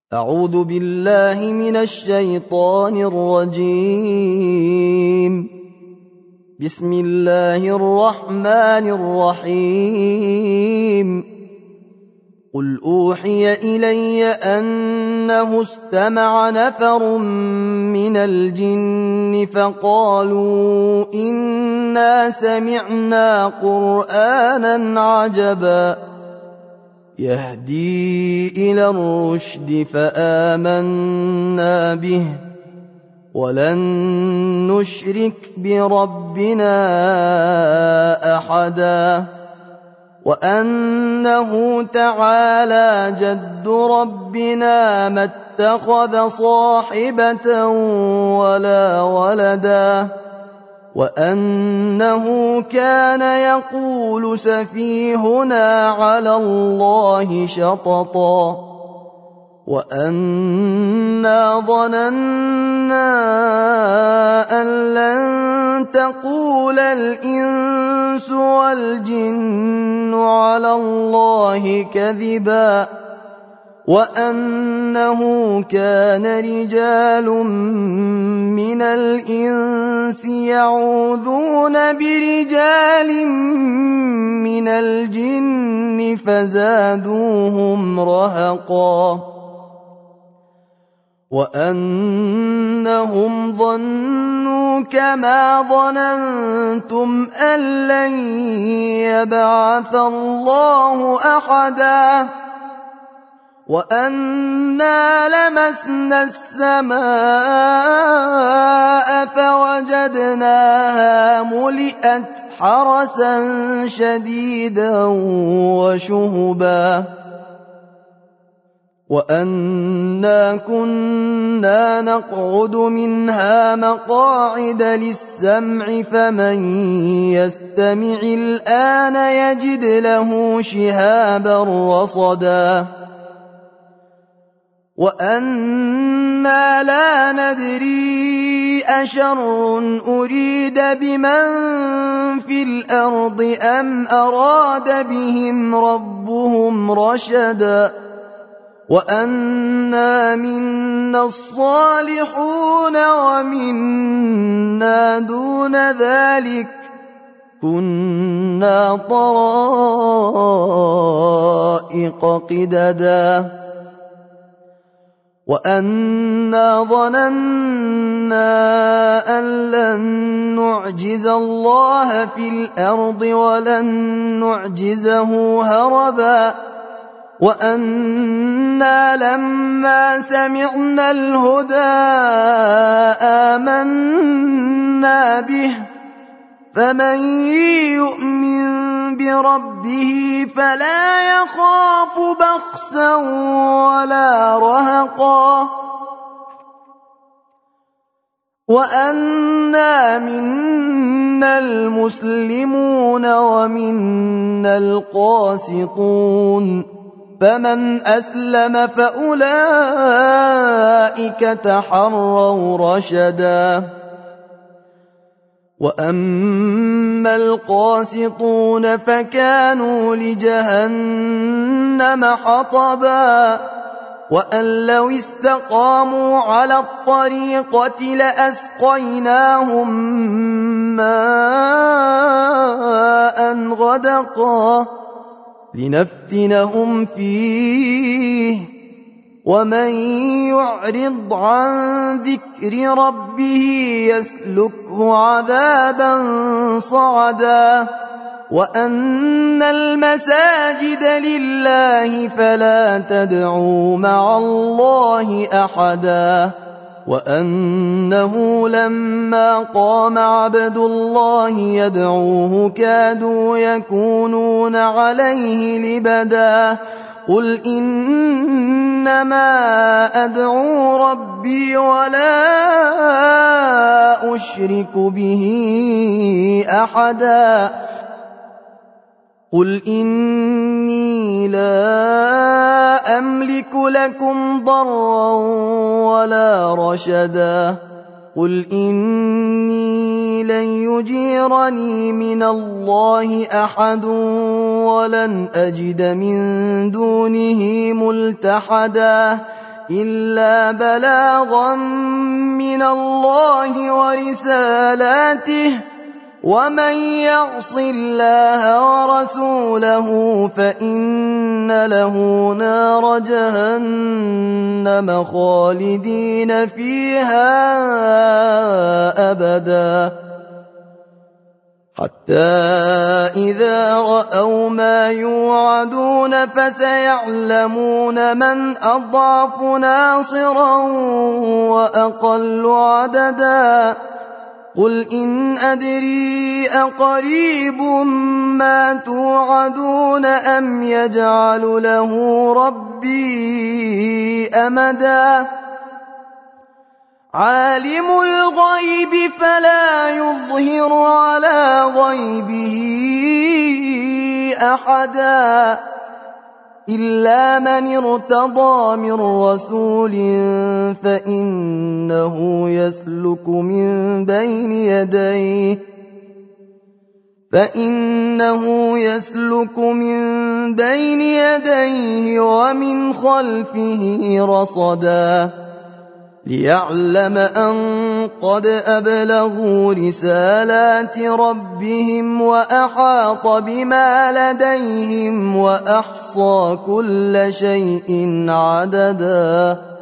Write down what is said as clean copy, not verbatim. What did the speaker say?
أعوذ بالله من الشيطان الرجيم. بسم الله الرحمن الرحيم. قل أوحي إلي أنه استمع نفر من الجن فقالوا إنا سمعنا قرآنا عجبا يهدي إلى الرشد فآمنا به ولن نشرك بربنا أحدا وأنه تعالى جد ربنا ما اتخذ صاحبة ولا ولدا وأنه كان يقول سفيهنا على الله شططا وأنا ظننا أن لن تقول الإنس والجن على الله كذبا وأنه كان رجال من الإنس يعوذون برجال من الجن فزادوهم رهقا وأنهم ظنوا كما ظننتم أن لن يبعث الله أحدا وأنا لمسنا السماء فوجدناها ملئت حرسا شديدا وشهبا وأنا كنا نقعد منها مقاعد للسمع فمن يستمع الآن يجد له شهابا رصدا وأنا لا ندري أشر أريد بمن في الأرض أم أراد بهم ربهم رشدا وأنا منا الصالحون ومنا دون ذلك كنا طرائق قددا وأنا ظننا أن لن نعجز الله في الأرض ولن نعجزه هربا وأنا لما سمعنا الهدى آمنا به فمن يؤمن بربه فلا يخاف بخسا ولا رهقا وأنا منا المسلمون ومنا القاسطون فمن أسلم فأولئك تحروا رشدا وأما القاسطون فكانوا لجهنم حطبا وأن لو استقاموا على الطريقة لأسقيناهم ماء غدقا لنفتنهم فيه ومن يعرض عن ذكر ربه يسلكه عذابا صعدا وأن المساجد لله فلا تدعوا مع الله أحدا وأنه لما قام عبد الله يدعوه كادوا يكونون عليه لبدا قل إنما أدعو ربي ولا أشرك به أحدا قل إني لا أملك لكم ضرا ولا رشدا قل إني لن يجيرني من الله أحد ولن أجد من دونه ملتحدا إلا بلاغا من الله ورسالاته ومن يعص الله ورسوله فإن له نار جهنم خالدين فيها أبدا حتى إذا رأوا ما يوعدون فسيعلمون من أضعف ناصرا وأقل عددا قل إن أدري أقريب ما توعدون أم يجعل له ربي أمدا عالم الغيب فلا يظهر على غيبه أحدا إلا من ارتضى من رسول فإنه يسلك من بين يديه ومن خلفه رصدا ليعلم أن قد أبلغوا رسالات ربهم وأحاط بما لديهم وأحصى كل شيء عددا